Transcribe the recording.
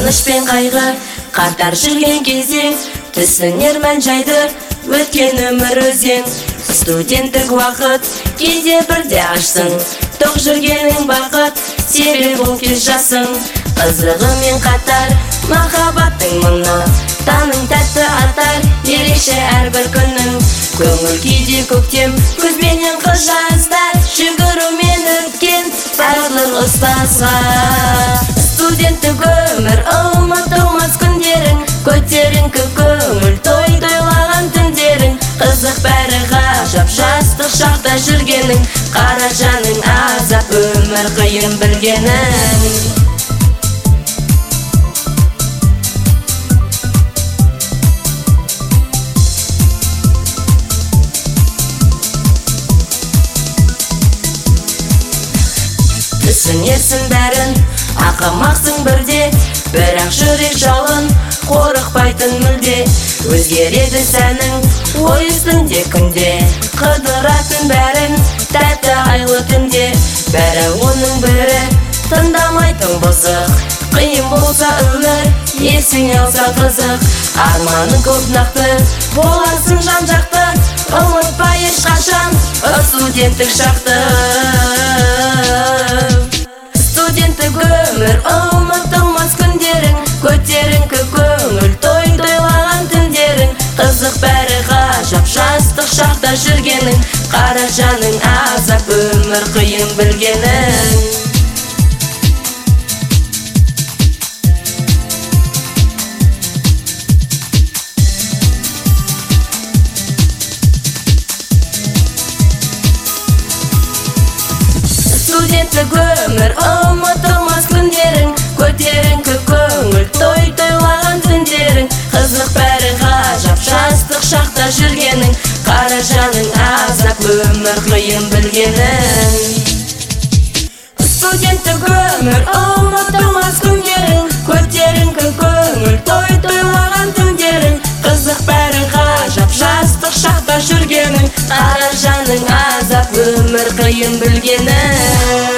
Қуаныш пен қайғы қатар жүрген кезде түсінер мән жайды өткен өмір өзен. Студенттік уақыт кейде бірде ашсың, тоқ жүргенің бақыт себеп ол кез жасың. Қызығымен қатар махаббаттың мұңы, таның тәтті атар ерекше әрбір күнің. Көңіл кейде көктем көзбенен қыз жаздар, жүгірумен өткен барлық ұстазға. Студенттік өмір ұмытылмас күндерің, көтеріңкі көңіл той тойлаған түндерің. Қызық бәрі ғажап жастық шақта жүргенің, қара жаның азап өмір қиын білгенің. Түсінерсің бәрін, ақымақсың бірде, бірақ жүрек жалын қорықпайтын мүлде. Өзгереді сәнің ой үстінде күнде, қыдыратын бәрін тәтті айлы түнде. Бәрі оның бірі тыңдамайтын бұзық, қиын болса өмір есіңе алса қызық. Арманың көп нақты боласың жан-жақты, ұмытпа ешқашан студенттік шақты. Студенттік өмір ұмытылмас күндерің, көтеріңкі көңіл той тойлаған түндерің. Қызық бәрі ғажап жастық шақта жүргенің, қара жаның азап өмір қиын білгенің. Студенттік өмір ұмытылмас күндерің, көтеріңкі көңіл той тойлаған түндерің. Қызық бәрі ғажап жастық шақта жүргенің, қара жаның азап өмір қиын білгенің. Студенттік өмір ұмытылмас күндерің, көтеріңкі көңіл той тойлаған түндерің. Қызық бәрі ғажап жастық шақта жүргенің, қара жаның азап өмір қиын білгенің.